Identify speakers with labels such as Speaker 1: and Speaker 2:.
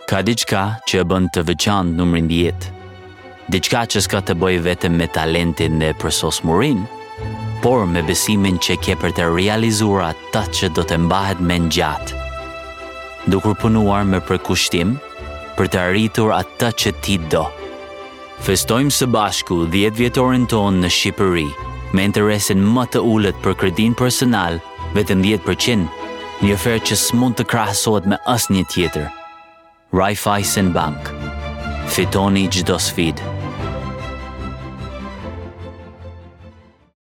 Speaker 1: Ka diçka që e bën të veçantë numrin 10. Diçka që s'ka të bëjë vetëm me talentin dhe përsosmërinë, por me besimin që ke për të realizuar atë që do të mbahet mend gjatë. Dukur punuar me përkushtim për të arritur atë që ti do. Festojmë së bashku 10 vjetorin tonë në Shqipëri, me interesin më të ulët për kredin personal, vetëm 10%, një ofertë që s'mund të krahasohet me asnjë tjetër. Raiffeisen Bank. Fitoni çdo sfidë.